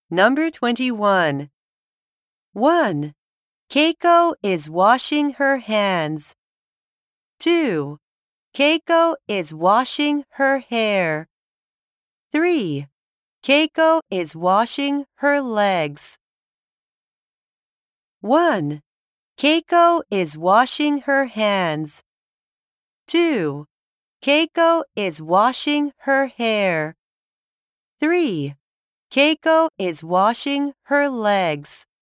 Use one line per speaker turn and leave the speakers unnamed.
Number 21. 1. Keiko is washing her hands. 2. Keiko is washing her hair. 3. Keiko is washing her legs. 1. Keiko is washing her hands. 2. Keiko is washing her hair. 3. Keiko is washing her legs.